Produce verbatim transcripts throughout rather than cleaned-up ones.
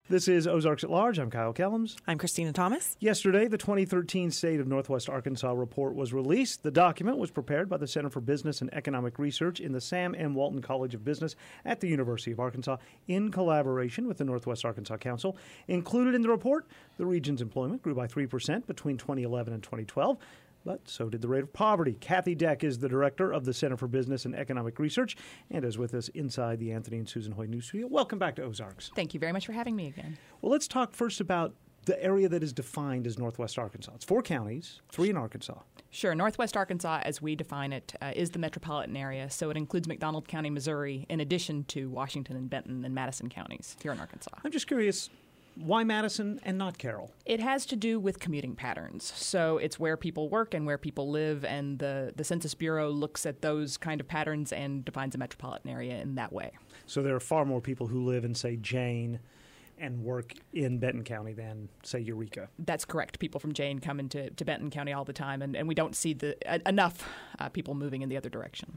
This is Ozarks at Large. I'm Kyle Kellums. I'm Christina Thomas. Yesterday, the twenty thirteen State of Northwest Arkansas report was released. The document was prepared by the Center for Business and Economic Research in the Sam M. Walton College of Business at the University of Arkansas in collaboration with the Northwest Arkansas Council. Included in the report, the region's employment grew by three percent between twenty eleven and twenty twelve. But so did the rate of poverty. Kathy Deck is the director of the Center for Business and Economic Research and is with us inside the Anthony and Susan Hoy News Studio. Welcome back to Ozarks. Thank you very much for having me again. Well, let's talk first about the area that is defined as Northwest Arkansas. It's four counties, three in Arkansas. Sure. Northwest Arkansas, as we define it, uh, is the metropolitan area. So it includes McDonald County, Missouri, in addition to Washington and Benton and Madison counties here in Arkansas. I'm just curious, why Madison and not Carroll? It has to do with commuting patterns. So it's where people work and where people live, and the, the Census Bureau looks at those kind of patterns and defines a metropolitan area in that way. So there are far more people who live in, say, Jane and work in Benton County than, say, Eureka. That's correct. People from Jane come into to Benton County all the time, and, and we don't see the uh, enough uh, people moving in the other direction.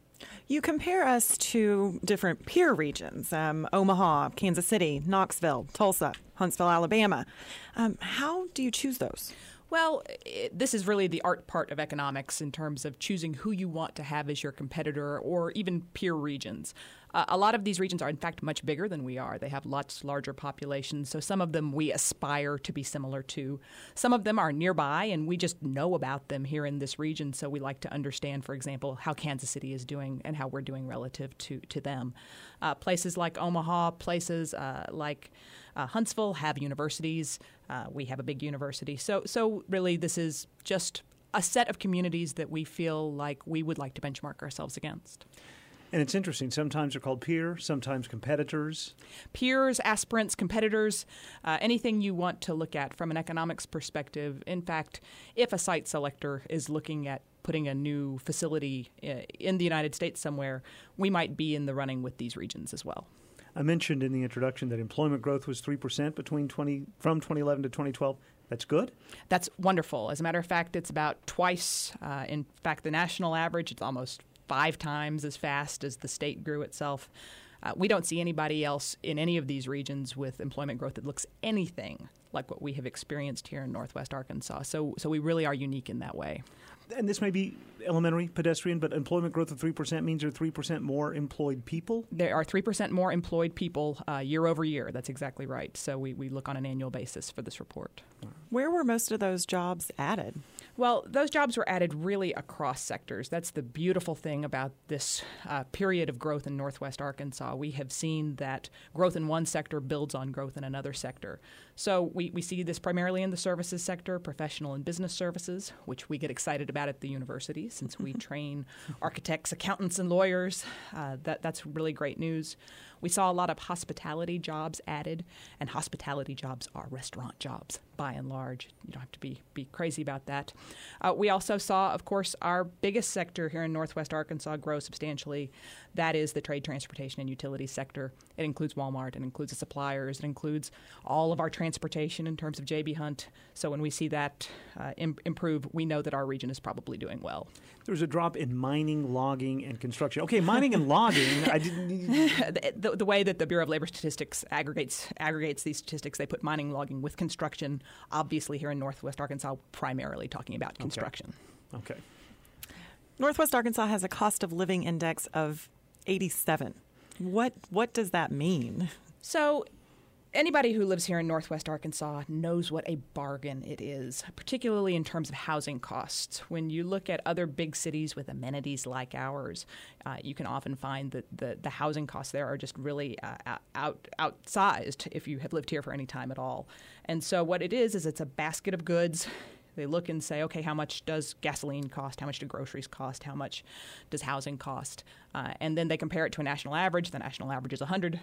You compare us to different peer regions, um, Omaha, Kansas City, Knoxville, Tulsa, Huntsville, Alabama. Um, how do you choose those? Well, it, this is really the art part of economics in terms of choosing who you want to have as your competitor or even peer regions. Uh, a lot of these regions are, in fact, much bigger than we are. They have lots larger populations, so some of them we aspire to be similar to. Some of them are nearby, and we just know about them here in this region, so we like to understand, for example, how Kansas City is doing and how we're doing relative to, to them. Uh, places like Omaha, places uh, like uh, Huntsville have universities. Uh, we have a big university. So, so really, this is just a set of communities that we feel like we would like to benchmark ourselves against. And it's interesting. Sometimes they're called peer, sometimes competitors. Peers, aspirants, competitors, uh, anything you want to look at from an economics perspective. In fact, if a site selector is looking at putting a new facility in the United States somewhere, we might be in the running with these regions as well. I mentioned in the introduction that employment growth was three percent between twenty from twenty eleven to twenty twelve. That's good? That's wonderful. As a matter of fact, it's about twice. Uh, in fact, the national average, it's almost five times as fast as the state grew itself. Uh, we don't see anybody else in any of these regions with employment growth that looks anything like what we have experienced here in Northwest Arkansas. So, so we really are unique in that way. And this may be elementary, pedestrian, but employment growth of three percent means there are three percent more employed people? There are three percent more employed people uh, year over year. That's exactly right. So we, we look on an annual basis for this report. Where were most of those jobs added? Well, those jobs were added really across sectors. That's the beautiful thing about this uh, period of growth in Northwest Arkansas. We have seen that growth in one sector builds on growth in another sector. So we, we see this primarily in the services sector, professional and business services, which we get excited about at the university since we train architects, accountants, and lawyers. Uh, that, that's really great news. We saw a lot of hospitality jobs added, and hospitality jobs are restaurant jobs by and large. You don't have to be, be crazy about that. Uh, we also saw, of course, our biggest sector here in Northwest Arkansas grow substantially. That is the trade, transportation, and utility sector. It includes Walmart. It includes the suppliers. It includes all of our transportation in terms of J B. Hunt. So when we see that uh, im- improve, we know that our region is probably doing well. There was a drop in mining, logging, and construction. Okay, mining and logging, I didn't... the, the, the way that the Bureau of Labor Statistics aggregates aggregates these statistics, they put mining, logging with construction. Obviously, here in Northwest Arkansas, primarily talking about construction. Okay. okay. Northwest Arkansas has a cost of living index of eighty-seven. What what does that mean? So anybody who lives here in Northwest Arkansas knows what a bargain it is, particularly in terms of housing costs. When you look at other big cities with amenities like ours, uh, you can often find that the, the housing costs there are just really uh, out outsized if you have lived here for any time at all. And so what it is is it's a basket of goods. They look and say, okay, how much does gasoline cost? How much do groceries cost? How much does housing cost? Uh, and then they compare it to a national average. The national average is one hundred.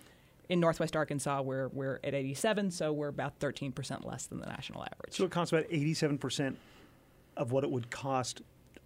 In Northwest Arkansas, we're, we're at eighty-seven, so we're about thirteen percent less than the national average. So it costs about eighty-seven percent of what it would cost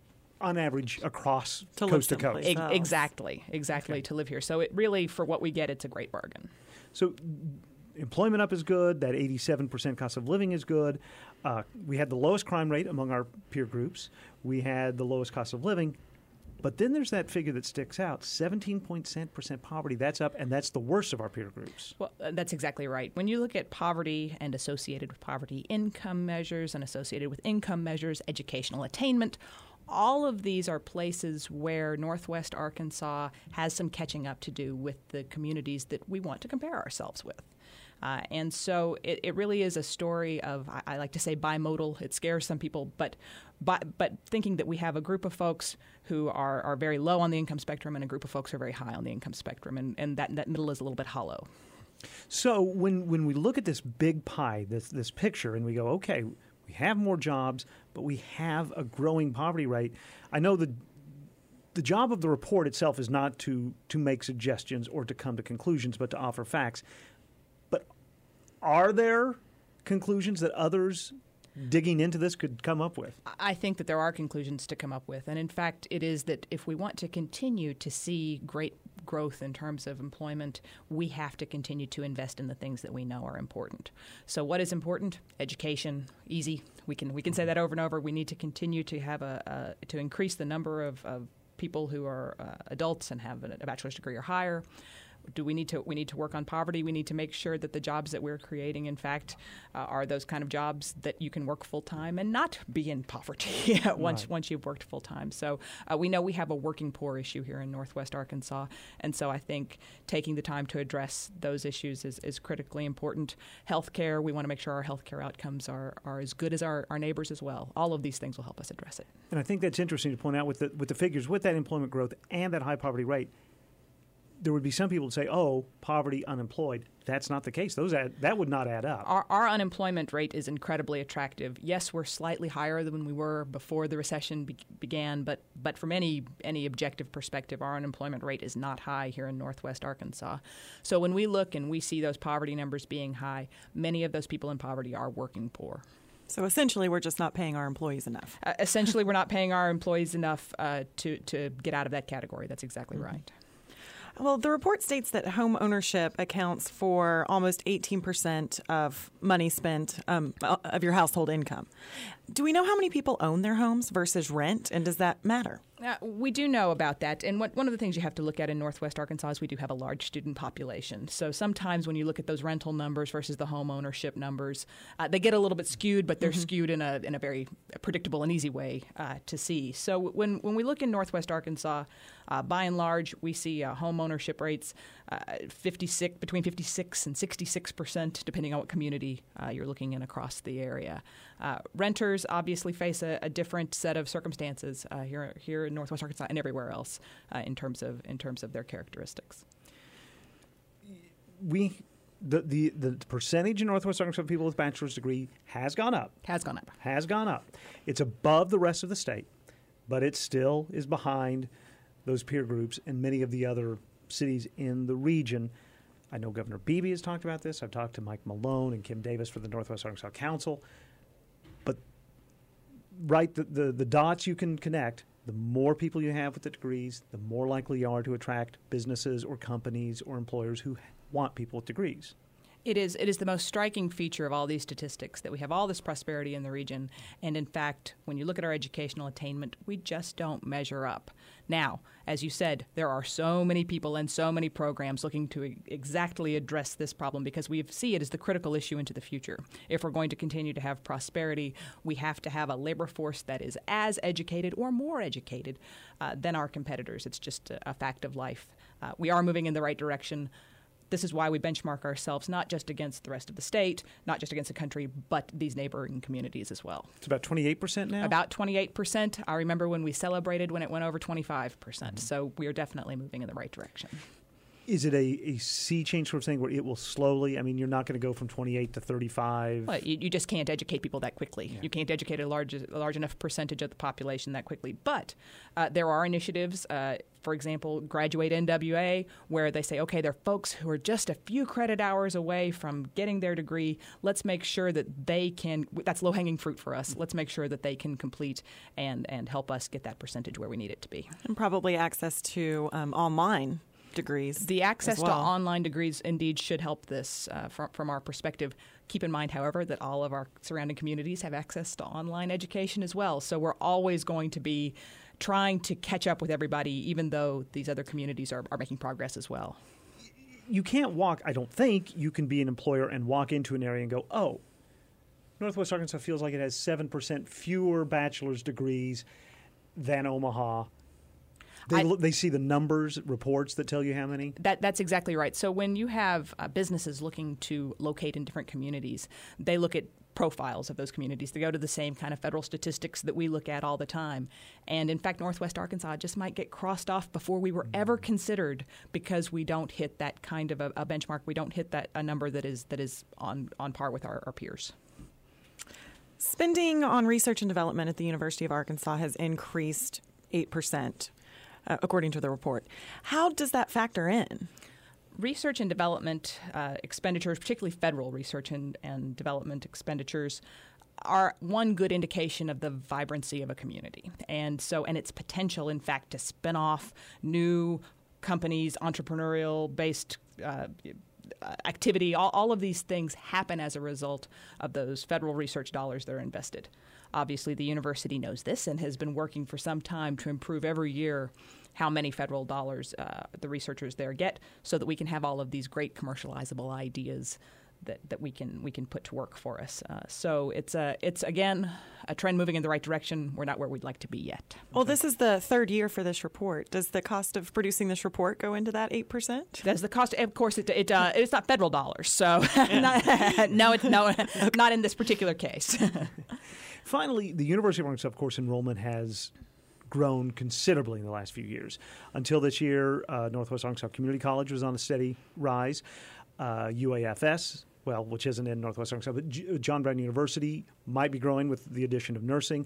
on average across to coast to coast. E- exactly, exactly, okay. To live here. So it really, for what we get, it's a great bargain. So employment up is good. That eighty-seven percent cost of living is good. Uh, we had the lowest crime rate among our peer groups. We had the lowest cost of living. But then there's that figure that sticks out, seventeen percent poverty. That's up, and that's the worst of our peer groups. Well, uh, that's exactly right. When you look at poverty and associated with poverty income measures and associated with income measures, educational attainment, all of these are places where Northwest Arkansas has some catching up to do with the communities that we want to compare ourselves with. Uh, and so it, it really is a story of, I, I like to say, bimodal. It scares some people, but by, but thinking that we have a group of folks who are, are very low on the income spectrum and a group of folks who are very high on the income spectrum, and, and that, that middle is a little bit hollow. So when, when we look at this big pie, this, this picture, and we go, okay, we have more jobs, but we have a growing poverty rate, I know the the job of the report itself is not to, to make suggestions or to come to conclusions, but to offer facts. But are there conclusions that others digging into this could come up with? I think that there are conclusions to come up with. And in fact, it is that if we want to continue to see great growth in terms of employment, we have to continue to invest in the things that we know are important. So what is important? Education, easy. We can we can say that over and over. We need to continue to have a, a to increase the number of, of people who are uh, adults and have a bachelor's degree or higher. Do we need to we need to work on poverty? We need to make sure that the jobs that we're creating, in fact, uh, are those kind of jobs that you can work full time and not be in poverty once right. once you've worked full time. So uh, we know we have a working poor issue here in Northwest Arkansas, and so I think taking the time to address those issues is, is critically important. Healthcare, we want to make sure our healthcare outcomes are, are as good as our, our neighbors as well. All of these things will help us address it. And I think that's interesting to point out with the with the figures, with that employment growth and that high poverty rate. There would be some people who say, oh, poverty, unemployed. That's not the case. Those add, that would not add up. Our, our unemployment rate is incredibly attractive. Yes, we're slightly higher than we were before the recession be- began, but but from any any objective perspective, our unemployment rate is not high here in Northwest Arkansas. So when we look and we see those poverty numbers being high, many of those people in poverty are working poor. So essentially, we're just not paying our employees enough. Uh, essentially, we're not paying our employees enough uh, to, to get out of that category. That's exactly mm-hmm. right. Well, the report states that home ownership accounts for almost eighteen percent of money spent um, of your household income. Do we know how many people own their homes versus rent, and does that matter? Uh, we do know about that. And what, one of the things you have to look at in Northwest Arkansas is we do have a large student population. So sometimes when you look at those rental numbers versus the home ownership numbers, uh, they get a little bit skewed, but they're mm-hmm. skewed in a in a very predictable and easy way uh, to see. So when, when we look in Northwest Arkansas, uh, by and large, we see uh, home ownership rates uh, fifty-six between fifty-six and sixty-six percent, depending on what community uh, you're looking in across the area. Uh, renters obviously face a, a different set of circumstances uh, here here in Northwest Arkansas and everywhere else uh, in terms of in terms of their characteristics. We the, the the percentage in Northwest Arkansas of people with bachelor's degree has gone up. Has gone up. Has gone up. It's above the rest of the state, but it still is behind those peer groups and many of the other cities in the region. I know Governor Beebe has talked about this. I've talked to Mike Malone and Kim Davis for the Northwest Arkansas Council. But right, the, the, the dots you can connect, the more people you have with the degrees, the more likely you are to attract businesses or companies or employers who want people with degrees. It is it is the most striking feature of all these statistics that we have all this prosperity in the region. And in fact, when you look at our educational attainment, we just don't measure up. Now, as you said, there are so many people and so many programs looking to exactly address this problem because we see it as the critical issue into the future. If we're going to continue to have prosperity, we have to have a labor force that is as educated or more educated uh, than our competitors. It's just a, a fact of life. Uh, we are moving in the right direction. This is why we benchmark ourselves not just against the rest of the state, not just against the country, but these neighboring communities as well. It's about twenty-eight percent now? About twenty-eight percent. I remember when we celebrated when it went over twenty-five percent. Mm-hmm. So we are definitely moving in the right direction. Is it a, a sea change sort of thing where it will slowly, I mean, you're not going to go from twenty-eight to thirty-five? Well, you, you just can't educate people that quickly. Yeah. You can't educate a large, a large enough percentage of the population that quickly. But uh, there are initiatives, uh, for example, Graduate N W A, where they say, okay, there are folks who are just a few credit hours away from getting their degree. Let's make sure that they can, that's low-hanging fruit for us. Let's make sure that they can complete and, and help us get that percentage where we need it to be. And probably access to um, online degrees. The access well. to online degrees indeed should help this uh, from, from our perspective. Keep in mind, however, that all of our surrounding communities have access to online education as well. So we're always going to be trying to catch up with everybody, even though these other communities are, are making progress as well. You can't walk, I don't think, you can be an employer and walk into an area and go, oh, Northwest Arkansas feels like it has seven percent fewer bachelor's degrees than Omaha. They, I, look, they see the numbers, reports that tell you how many? That, that's exactly right. So when you have uh, businesses looking to locate in different communities, they look at profiles of those communities. They go to the same kind of federal statistics that we look at all the time. And in fact, Northwest Arkansas just might get crossed off before we were mm-hmm. ever considered because we don't hit that kind of a, a benchmark. We don't hit that a number that is that is on, on par with our, our peers. Spending on research and development at the University of Arkansas has increased eight percent. Uh, according to the report. How does that factor in? Research and development uh, expenditures, particularly federal research and, and development expenditures, are one good indication of the vibrancy of a community. And so, and its potential, in fact, to spin off new companies, entrepreneurial-based uh, activity. All, all of these things happen as a result of those federal research dollars that are invested. Obviously, the university knows this and has been working for some time to improve every year how many federal dollars uh, the researchers there get so that we can have all of these great commercializable ideas that, that we can we can put to work for us. Uh, so it's, a, it's, again, a trend moving in the right direction. We're not where we'd like to be yet. Well, this is the third year for this report. Does the cost of producing this report go into that eight percent? Does the cost? Of course, it, it, uh, it's not federal dollars. So not, no, it's, no, not in this particular case. Finally, the University of Arkansas, of course, enrollment has grown considerably in the last few years. Until this year, uh, Northwest Arkansas Community College was on a steady rise. Uh, U A F S, well, which isn't in Northwest Arkansas, but G- John Brown University might be growing with the addition of nursing.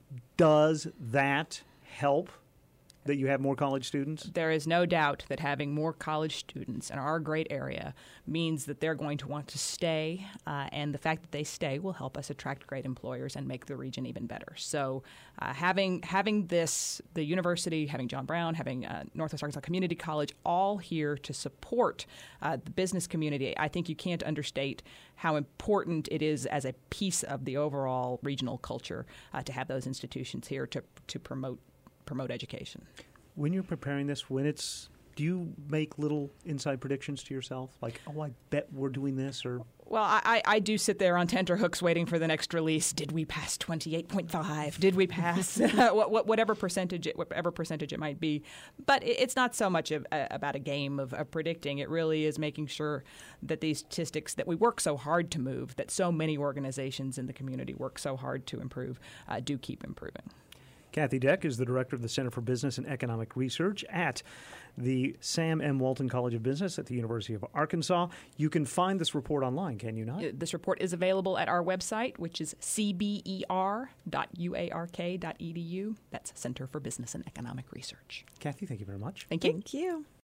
Does that help that you have more college students? There is no doubt that having more college students in our great area means that they're going to want to stay, uh, and the fact that they stay will help us attract great employers and make the region even better. So uh, having having this, the university, having John Brown, having uh, Northwest Arkansas Community College, all here to support uh, the business community, I think you can't understate how important it is as a piece of the overall regional culture uh, to have those institutions here to to promote promote education. When you're preparing this, when it's, do you make little inside predictions to yourself? Like, oh, I bet we're doing this, or... Well, I, I do sit there on tenterhooks waiting for the next release. Did we pass twenty-eight point five? Did we pass whatever percentage it, whatever percentage it might be? But it's not so much of, uh, about a game of, of predicting. It really is making sure that these statistics that we work so hard to move, that so many organizations in the community work so hard to improve, uh, do keep improving. Kathy Deck is the director of the Center for Business and Economic Research at the Sam M. Walton College of Business at the University of Arkansas. You can find this report online, can you not? This report is available at our website, which is c b e r dot u a r k dot e d u. That's Center for Business and Economic Research. Kathy, thank you very much. Thank you. Thank you.